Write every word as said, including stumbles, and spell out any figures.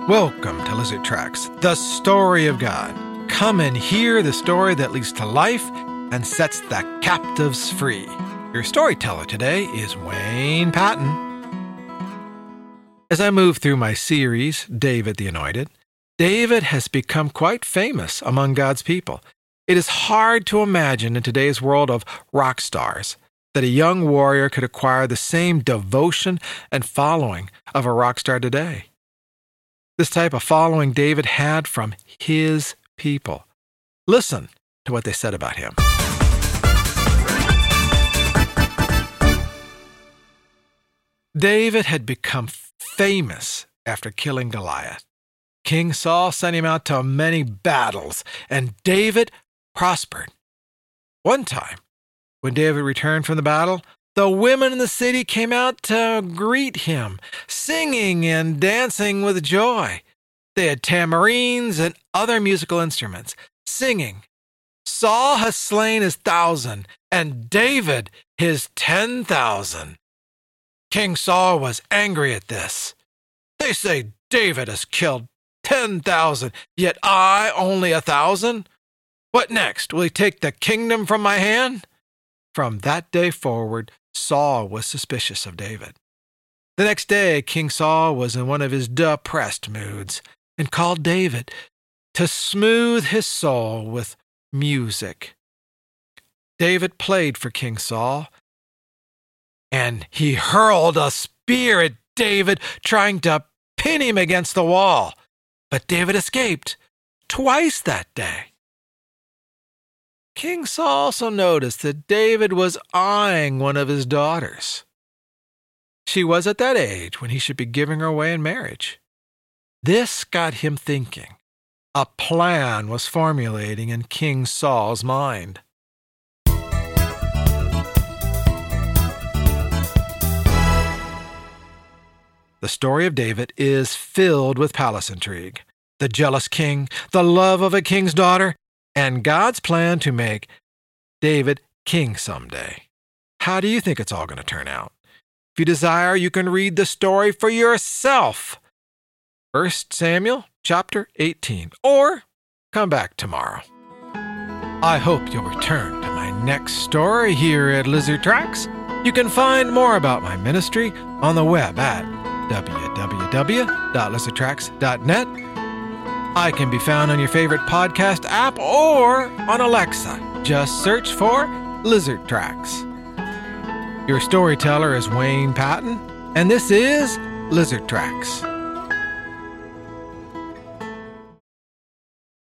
Welcome to Lizard Tracks, the story of God. Come and hear the story that leads to life and sets the captives free. Your storyteller today is Wayne Patton. As I move through my series, David the Anointed, David has become quite famous among God's people. It is hard to imagine in today's world of rock stars that a young warrior could acquire the same devotion and following of a rock star today. This type of following David had from his people. Listen to what they said about him. David had become famous after killing Goliath. King Saul sent him out to many battles, and David prospered. One time, when David returned from the battle, the women in the city came out to greet him, singing and dancing with joy. They had tamarines and other musical instruments, singing, "Saul has slain his thousand, and David his ten thousand." King Saul was angry at this. "They say David has killed ten thousand, yet I only a thousand? What next? Will he take the kingdom from my hand?" From that day forward, Saul was suspicious of David. The next day, King Saul was in one of his depressed moods and called David to smooth his soul with music. David played for King Saul, and he hurled a spear at David, trying to pin him against the wall. But David escaped twice that day. King Saul also noticed that David was eyeing one of his daughters. She was at that age when he should be giving her away in marriage. This got him thinking. A plan was formulating in King Saul's mind. The story of David is filled with palace intrigue, the jealous king, the love of a king's daughter, and God's plan to make David king someday. How do you think it's all going to turn out? If you desire, you can read the story for yourself. First Samuel chapter eighteen, or come back tomorrow. I hope you'll return to my next story here at Lizard Tracks. You can find more about my ministry on the web at w w w dot lizard tracks dot net. I can be found on your favorite podcast app or on Alexa. Just search for Lizard Tracks. Your storyteller is Wayne Patton, and this is Lizard Tracks.